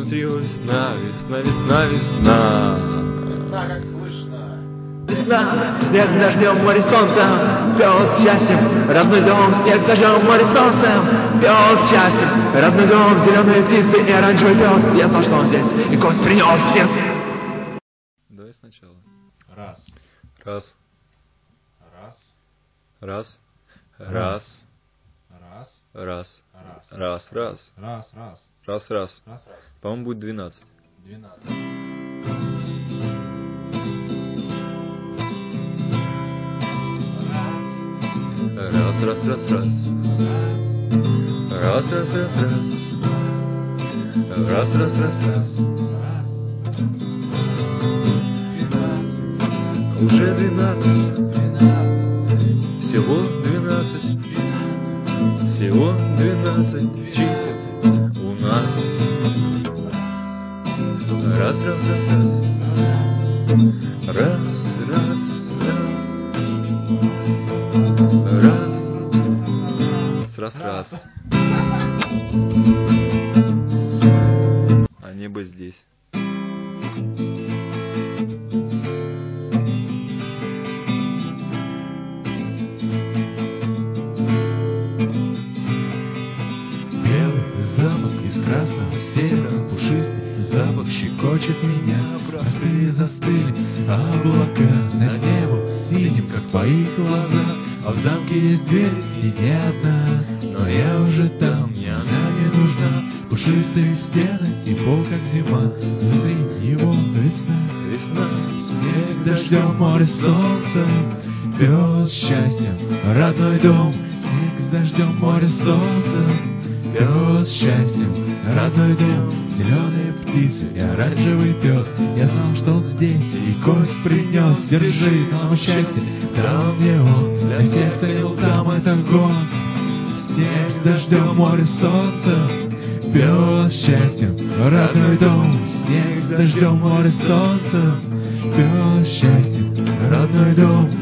острие весна, весна, весна, весна. Весна, как слышно. Весна, снег с дождем, море с солнцем, пес с счастьем, родной дом, снег с дождем, море с солнцем, пес с счастьем, родной дом, зеленые птицы и оранжевый пес. Я знал, что он здесь, и кость принес всем. Давай сначала. Раз. Раз, Раз. раз, раз, Раз. раз, Раз. раз, раз, Раз. Раз. раз, раз. Раз. По-моему, будет 12. 12. Раз, раз, раз, раз. Раз, раз, раз, раз. Раз, раз, раз, раз. Уже 12. Всего 12. Всего 12 чисел у нас. Раз, раз, раз, раз. Раз, раз, раз. Раз, раз. А небо здесь. Белый замок из красного севера, пушистый запах щекочет меня. Простые застыли облака над небом синим, как твои глаза. А в замке есть дверь и не одна, но я уже там, мне она не нужна. Пушистые стены и пол, как зима, внутри его весна. Весна. Снег с дождем, море с солнцем, пес с счастьем, родной дом. Снег с дождем, море с солнцем, пес с счастьем, родной дом. Зеленые птицы и оранжевый пес. Я знал, что он здесь, и кость принес. Держи нам счастье, дал мне он. Для всех, кто был там, это гон. Снег с дождем, море с солнцем, пес с счастьем, родной дом. Снег с дождем, море с солнцем, пес с счастьем, родной дом.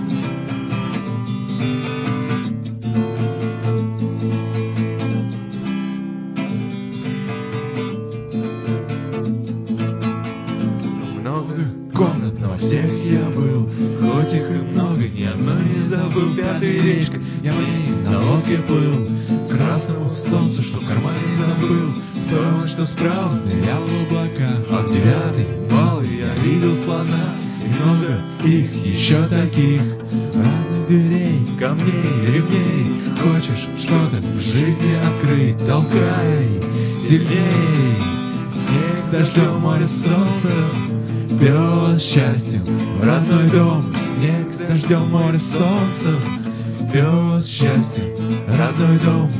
Много комнат, но во всех я был. Хоть их и много, ни одной не забыл. Пятая речка, я по ней на лодке плыл. Красному солнцу, что в кармане забыл. В том, что справа нырял в облака. А в 9-й малый я видел слона. И много их, еще таких. Разных дверей, камней, ремней. Хочешь что-то в жизни открыть? Толкай сильней. Снег с дождем, море с солнцем, пес с счастьем, родной дом. Снег с дождем, море с солнцем, пес с счастьем, родной дом.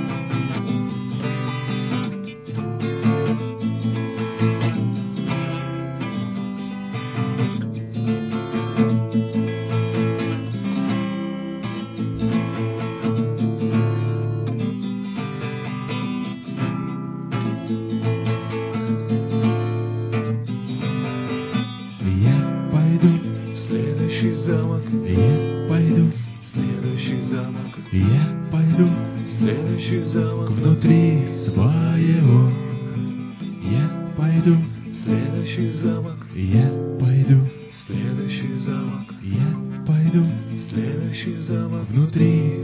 Я пойду в следующий замок. Я пойду в следующий замок. Я пойду в следующий замок. Внутри своего. Я пойду в следующий замок. Я пойду в следующий замок. Я пойду в следующий замок. Внутри